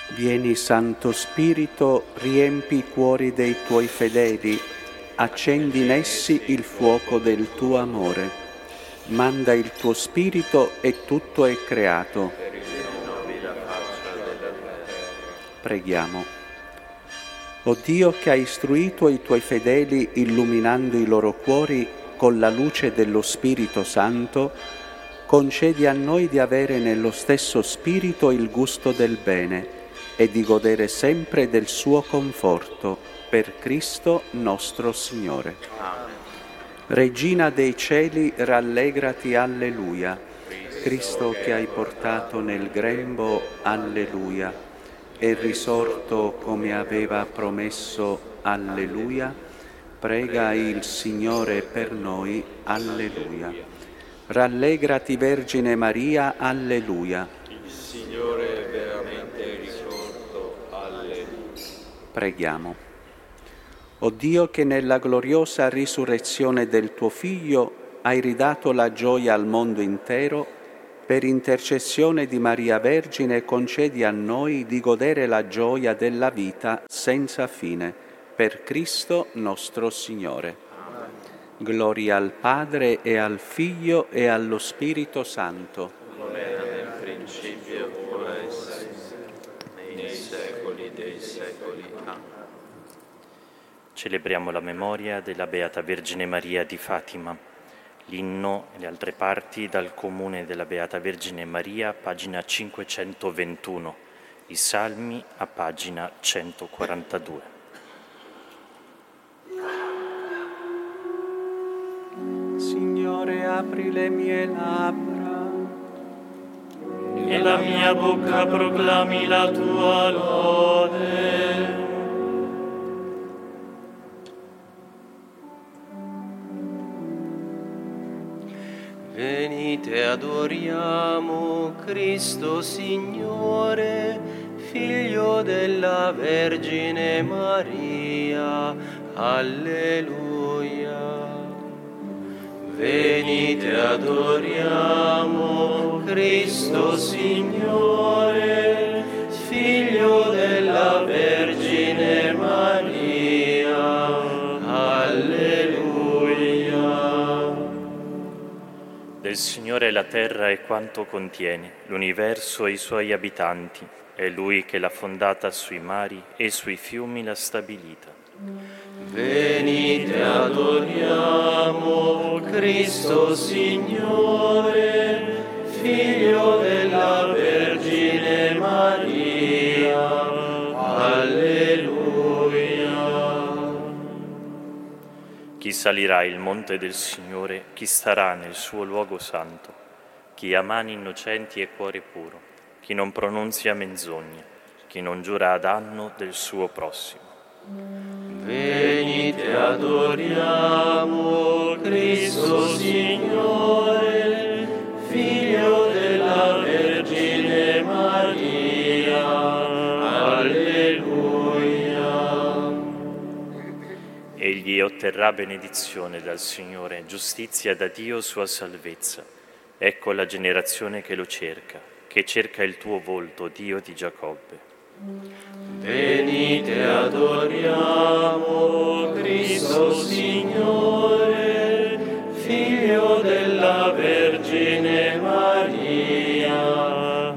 Vieni Santo Spirito, riempi i cuori dei tuoi fedeli, accendi in essi il fuoco del tuo amore. Manda il tuo Spirito e tutto è creato. Preghiamo. O Dio che hai istruito i tuoi fedeli illuminando i loro cuori con la luce dello Spirito Santo, concedi a noi di avere nello stesso Spirito il gusto del bene e di godere sempre del suo conforto, per Cristo nostro Signore. Amen. Regina dei cieli, rallegrati, alleluia. Cristo che hai portato nel grembo, alleluia. È risorto come aveva promesso, alleluia. Prega il Signore per noi, alleluia. Rallegrati Vergine Maria, alleluia. Il Signore è veramente risorto, alleluia. Preghiamo. O Dio che nella gloriosa risurrezione del tuo Figlio hai ridato la gioia al mondo intero, per intercessione di Maria Vergine concedi a noi di godere la gioia della vita senza fine, per Cristo nostro Signore. Amen. Gloria al Padre e al Figlio e allo Spirito Santo. Come era nel principio, ora e sempre, nei secoli dei secoli. Amen. Celebriamo la memoria della Beata Vergine Maria di Fatima. L'inno e le altre parti dal Comune della Beata Vergine Maria, pagina 521. I Salmi a pagina 142. Signore, apri le mie labbra e la mia bocca proclami la tua lode. Venite, adoriamo Cristo Signore, Figlio della Vergine Maria. Alleluia. Venite, adoriamo Cristo Signore, Figlio della Vergine Maria. Alleluia. Del Signore è la terra e quanto contiene, l'universo e i suoi abitanti. È Lui che l'ha fondata sui mari e sui fiumi l'ha stabilita. Venite, adoriamo Cristo Signore, Figlio della Vergine Maria. Alleluia. Chi salirà il monte del Signore, chi starà nel suo luogo santo, chi ha mani innocenti e cuore puro, chi non pronunzia menzogne, chi non giura a danno del suo prossimo. Venite, adoriamo Cristo Signore, Figlio della Vergine Maria. Alleluia. Egli otterrà benedizione dal Signore, giustizia da Dio sua salvezza. Ecco la generazione che lo cerca, che cerca il tuo volto, Dio di Giacobbe. Venite, adoriamo Cristo Signore, Figlio della Vergine Maria.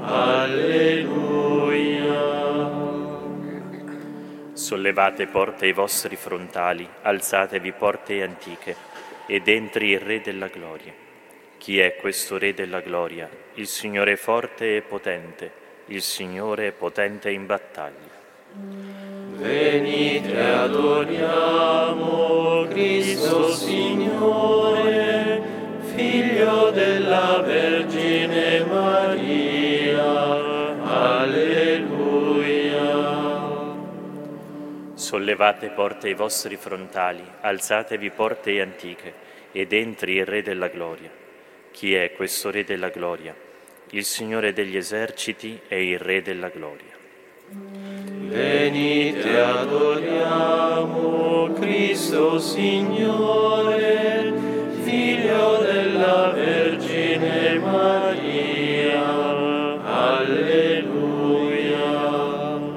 Alleluia. Sollevate porte i vostri frontali, alzatevi porte antiche, ed entri il Re della Gloria. Chi è questo Re della Gloria? Il Signore forte e potente, il Signore è potente in battaglia. Venite, adoriamo Cristo Signore, Figlio della Vergine Maria. Alleluia. Sollevate porte i vostri frontali, alzatevi porte antiche, ed entri il Re della Gloria. Chi è questo Re della Gloria? Il Signore degli eserciti è il Re della Gloria. Venite, adoriamo Cristo Signore, Figlio della Vergine Maria. Alleluia.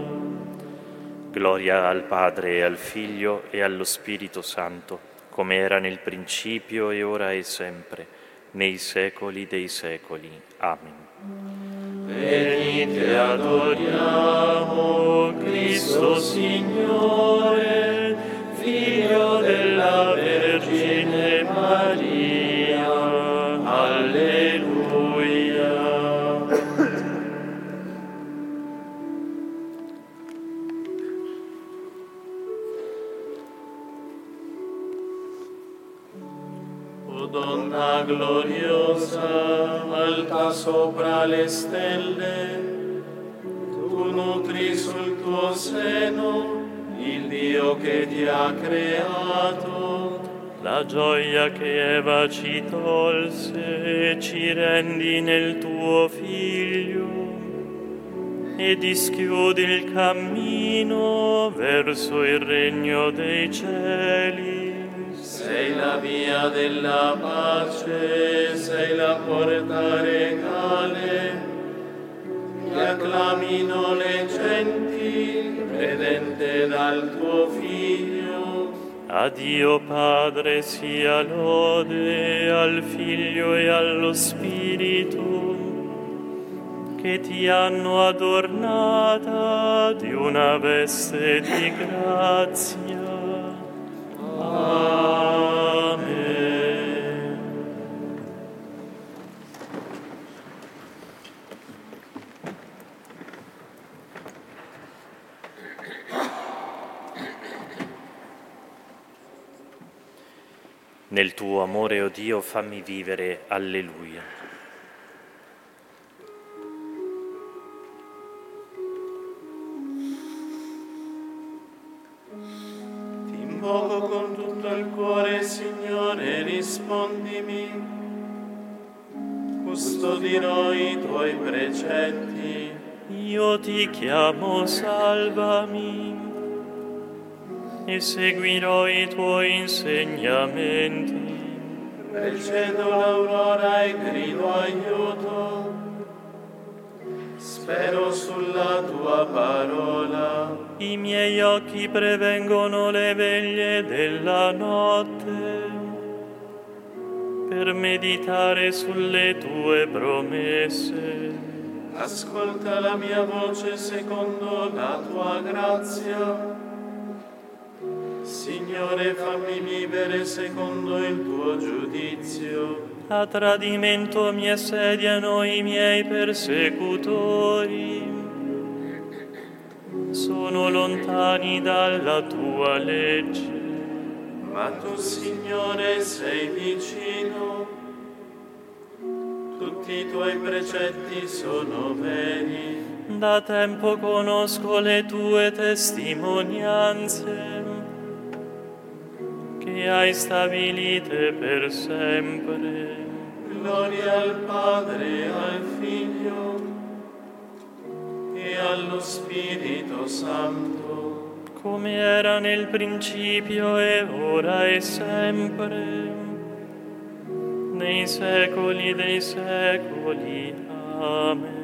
gloria al Padre e al Figlio e allo Spirito Santo, come era nel principio e ora e sempre, nei secoli dei secoli. Amen. Venite adoriamo Cristo Signore, Figlio della Vergine Maria. Alleluia. O Donna gloriosa, alta sopra le stelle, tu nutri sul tuo seno il Dio che ti ha creato. La gioia che Eva ci tolse ci rendi nel tuo Figlio e dischiudi il cammino verso il regno dei cieli. Sei la via della pace, sei la porta regale, che acclamino le genti, redente dal tuo Figlio. A Dio Padre sia lode, al Figlio e allo Spirito, che ti hanno adornata di una veste di grazia. Amen. Nel tuo amore, o Dio, fammi vivere. Alleluia. Ti invoco con tutto il cuore, Signore, rispondimi. Custodirò i tuoi precetti. Io ti chiamo, salvami, e seguirò i tuoi insegnamenti. Precedo l'aurora e grido aiuto. Spero sulla tua parola. I miei occhi prevengono le veglie della notte per meditare sulle tue promesse. Ascolta la mia voce secondo la tua grazia. Signore, fammi vivere secondo il tuo giudizio. A tradimento mi assediano i miei persecutori. Sono lontani dalla tua legge. Ma tu, Signore, sei vicino. Tutti i tuoi precetti sono veri. Da tempo conosco le tue testimonianze, che hai stabilite per sempre. Gloria al Padre, al Figlio e allo Spirito Santo, come era nel principio e ora e sempre, nei secoli dei secoli. Amen.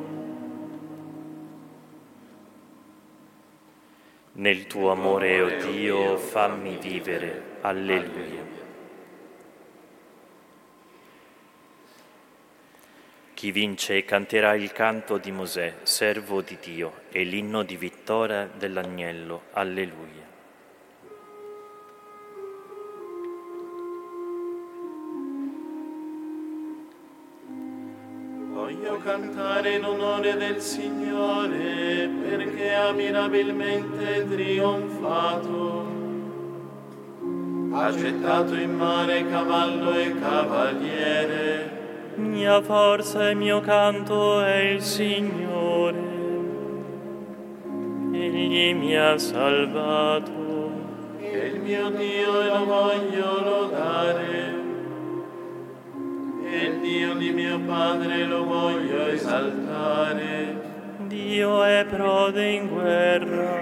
Nel tuo amore, o Dio, fammi vivere. Alleluia. Chi vince canterà il canto di Mosè, servo di Dio, e l'inno di vittoria dell'agnello. Alleluia. voglio cantare in onore del Signore, perché ha mirabilmente trionfato. Ha gettato in mare cavallo e cavaliere. Mia forza e mio canto è il Signore, Egli mi ha salvato. E il mio Dio lo voglio lodare, e il Dio di mio Padre lo voglio esaltare. Dio è prode in guerra,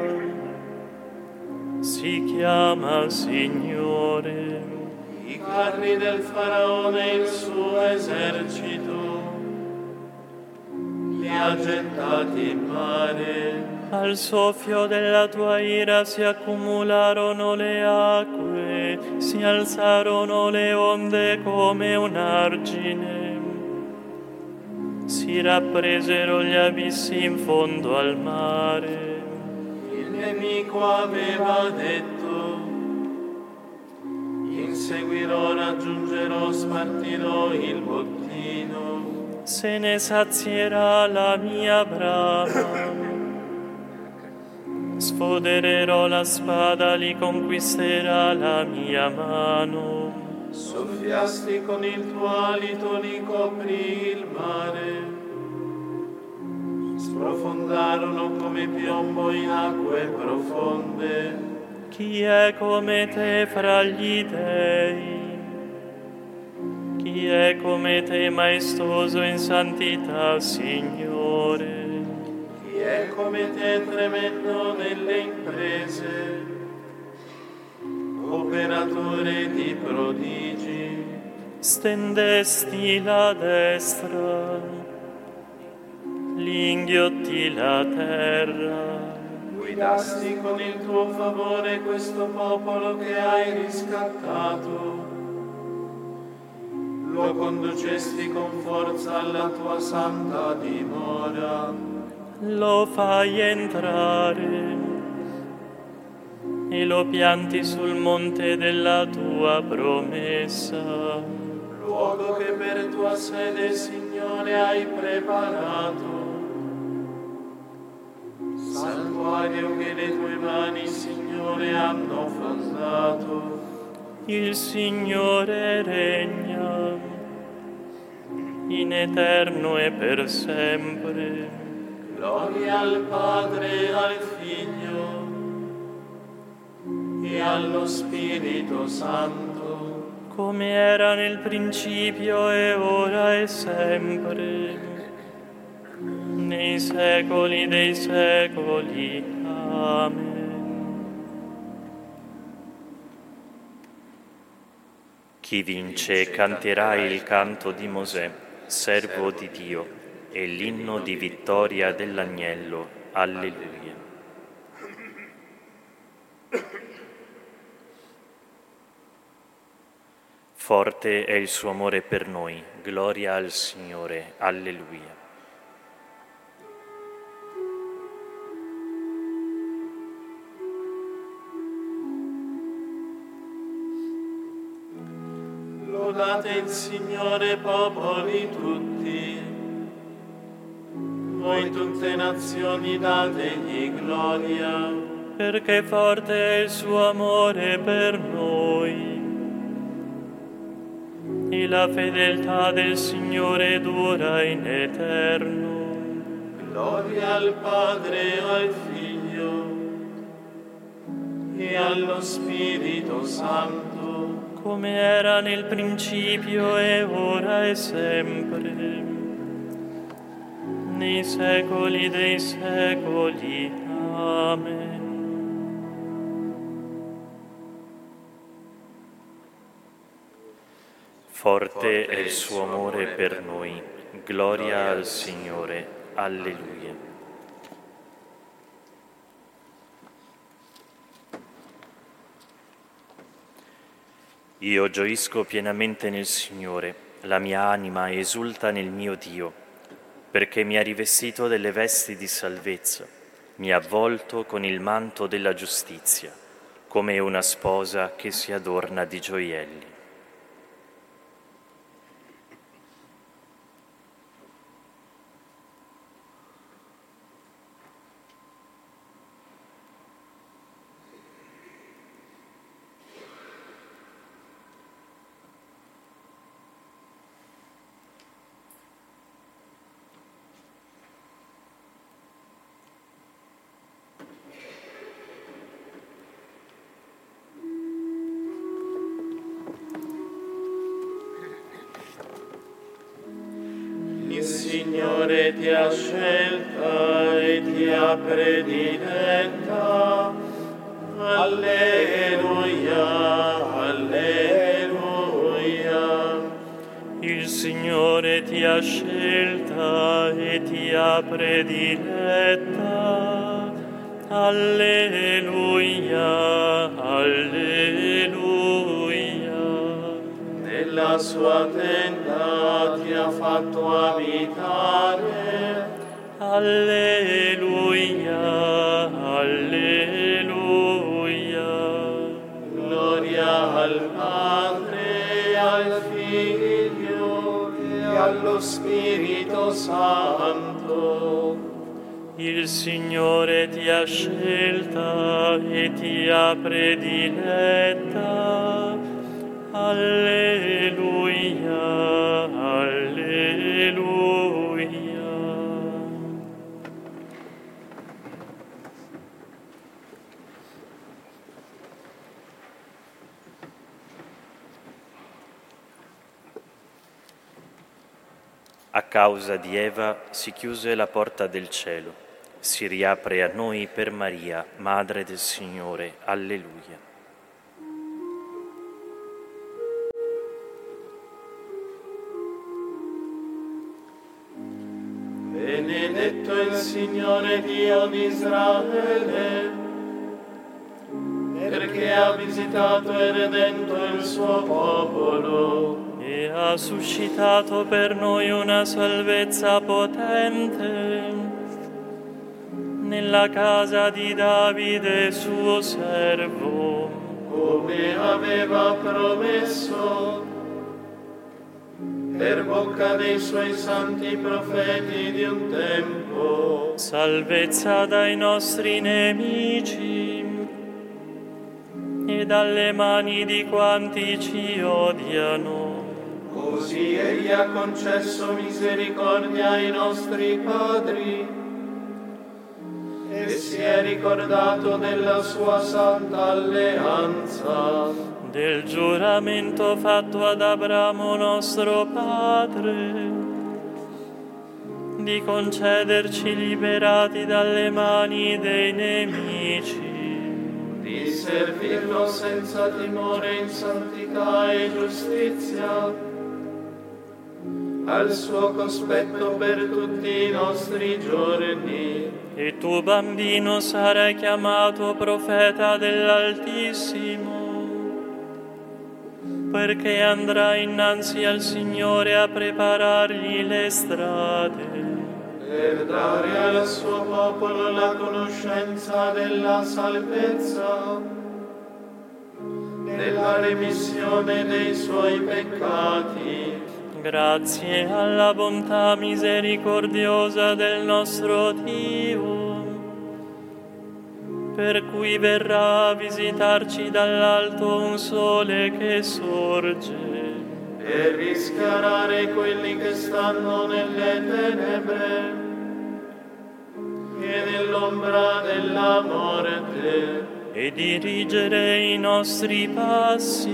si chiama Signore. I carri del Faraone e il suo esercito li ha gettati in mare. Al soffio della tua ira si accumularono le acque, si alzarono le onde come un argine, si rappresero gli abissi in fondo al mare. Il nemico aveva detto: inseguirò, raggiungerò, spartirò il bottino. Se ne sazierà la mia brama. Sfodererò la spada, li conquisterà la mia mano. Soffiasti con il tuo alito, li coprì il mare. Sprofondarono come piombo in acque profonde. Chi è come te fra gli dei? Chi è come te maestoso in santità, Signore? Chi è come te tremendo nelle imprese, operatore di prodigi? Stendesti la destra, li inghiotti la terra. Guidasti con il tuo favore questo popolo che hai riscattato. Lo conducesti con forza alla tua santa dimora. Lo fai entrare e lo pianti sul monte della tua promessa. Luogo che per tua sede, Signore, hai preparato. Santuario che le tue mani, Signore, hanno fondato. Il Signore regna in eterno e per sempre. Gloria al Padre, al Figlio e allo Spirito Santo, come era nel principio e ora e sempre, nei secoli dei secoli. Amen. Chi vince canterà il canto di Mosè, servo di Dio, e l'inno di vittoria dell'agnello. Alleluia. Forte è il suo amore per noi, gloria al Signore. Alleluia. Lodate il Signore, popoli tutti. Voi tutte nazioni dategli gloria. Perché forte è il suo amore per noi e la fedeltà del Signore dura in eterno. Gloria al Padre, al Figlio e allo Spirito Santo, come era nel principio e ora e sempre, nei secoli dei secoli. Amen. Forte è il suo amore per noi, gloria al Signore. Alleluia. Io gioisco pienamente nel Signore, la mia anima esulta nel mio Dio, perché mi ha rivestito delle vesti di salvezza, mi ha avvolto con il manto della giustizia, come una sposa che si adorna di gioielli. il Signore ti ha scelta e ti ha prediletta. Alleluia, alleluia. Il Signore ti ha scelta e ti ha prediletta. Alleluia, alleluia. Nella sua tenda ti ha fatto abitare. Alleluia, alleluia. Gloria al Padre, al Figlio e allo Spirito Santo. Il Signore ti ha scelta e ti ha prediletta. Alleluia, alleluia. A causa di Eva si chiuse la porta del cielo. Si riapre a noi per Maria, Madre del Signore. Alleluia. Benedetto il Signore Dio di Israele, perché ha visitato e redento il suo popolo e ha suscitato per noi una salvezza potente nella casa di Davide suo servo, come aveva promesso per bocca dei suoi santi profeti di un tempo. salvezza dai nostri nemici e dalle mani di quanti ci odiano. Così egli ha concesso misericordia ai nostri padri e si è ricordato della sua santa alleanza, del giuramento fatto ad Abramo nostro padre, di concederci liberati dalle mani dei nemici, di servirlo senza timore in santità e giustizia, al suo cospetto per tutti i nostri giorni. e tu, bambino, sarai chiamato profeta dell'Altissimo, perché andrai innanzi al Signore a preparargli le strade, Per dare al suo popolo la conoscenza della salvezza, della remissione dei suoi peccati, grazie alla bontà misericordiosa del nostro Dio, per cui verrà a visitarci dall'alto un sole che sorge, per rischiarare quelli che stanno nelle tenebre e nell'ombra della morte, e dirigere i nostri passi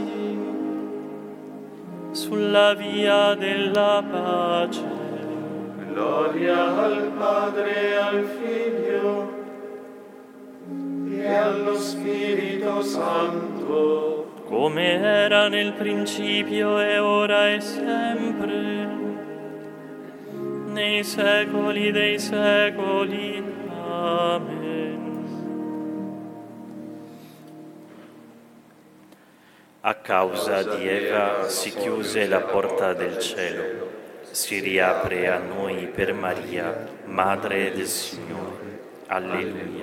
sulla via della pace. Gloria al Padre e al Figlio e allo Spirito Santo, come era nel principio e ora e sempre, nei secoli dei secoli. Amen. A causa di Eva si chiuse la porta del cielo. Si riapre a noi per Maria, Madre del Signore. Alleluia.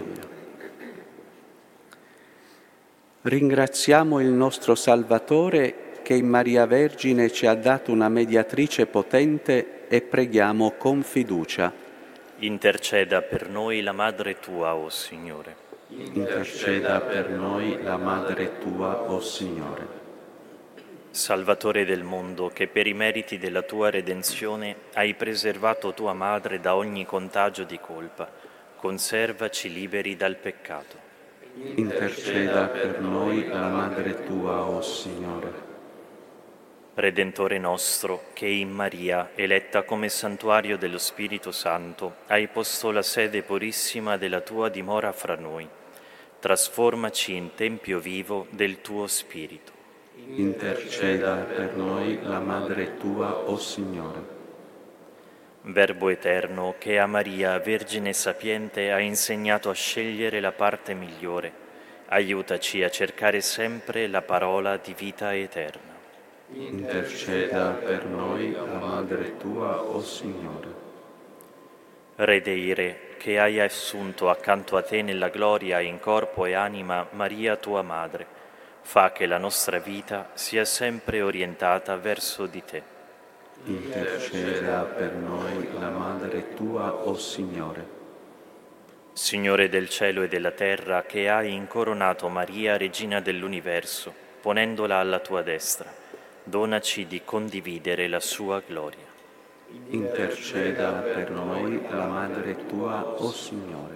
Ringraziamo il nostro Salvatore che in Maria Vergine ci ha dato una mediatrice potente e preghiamo con fiducia. Interceda per noi la Madre tua, o Signore. Interceda per noi la Madre tua, o Signore. Salvatore del mondo, che per i meriti della tua redenzione hai preservato tua Madre da ogni contagio di colpa, conservaci liberi dal peccato. Interceda per noi la Madre tua, o Signore. Redentore nostro, che in Maria, eletta come santuario dello Spirito Santo, hai posto la sede purissima della tua dimora fra noi, trasformaci in tempio vivo del tuo Spirito. Interceda per noi la Madre tua, o Signore. Verbo eterno che a Maria, Vergine sapiente, ha insegnato a scegliere la parte migliore, aiutaci a cercare sempre la parola di vita eterna. Interceda per noi la Madre tua, o Signore. Re dei Re, che hai assunto accanto a te nella gloria in corpo e anima Maria tua Madre, fa che la nostra vita sia sempre orientata verso di te. Interceda per noi la Madre tua, o Signore. Signore del cielo e della terra, che hai incoronato Maria, Regina dell'universo, ponendola alla tua destra, donaci di condividere la sua gloria. Interceda per noi la Madre tua, o Signore.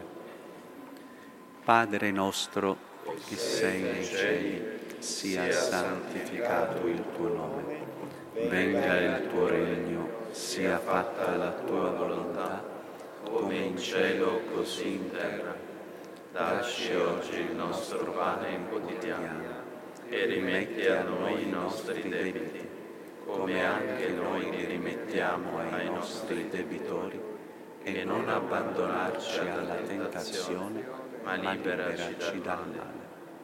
Padre nostro, che sei nei cieli, sia santificato il tuo nome. Venga il tuo regno, sia fatta la tua volontà, come in cielo così in terra. Dacci oggi il nostro pane quotidiano e rimetti a noi i nostri debiti, come anche noi li rimettiamo ai nostri debitori, e non abbandonarci alla tentazione, ma liberaci dal male.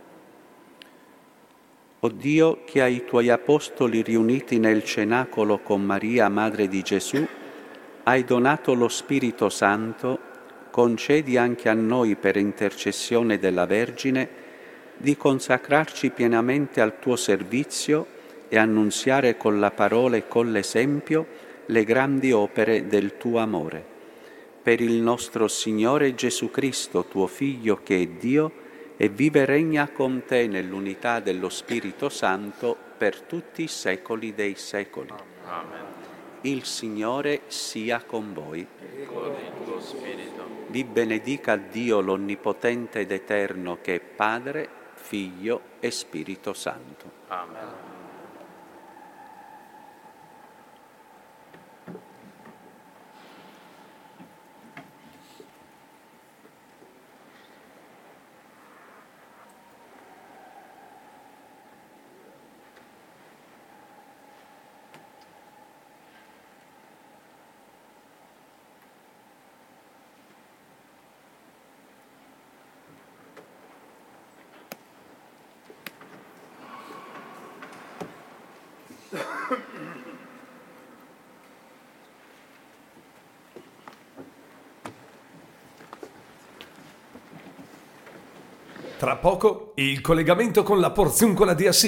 O Dio, che ai tuoi apostoli riuniti nel cenacolo con Maria, Madre di Gesù, hai donato lo Spirito Santo, concedi anche a noi, per intercessione della Vergine, di consacrarci pienamente al tuo servizio e annunziare con la parola e con l'esempio le grandi opere del tuo amore. Per il nostro Signore Gesù Cristo, tuo Figlio, che è Dio, e vive e regna con te nell'unità dello Spirito Santo per tutti i secoli dei secoli. Amen. Il Signore sia con voi. E con il tuo spirito. Vi benedica Dio l'Onnipotente ed Eterno, che è Padre, Figlio e Spirito Santo. Amen. Tra poco il collegamento con la Porziuncola di Assisi.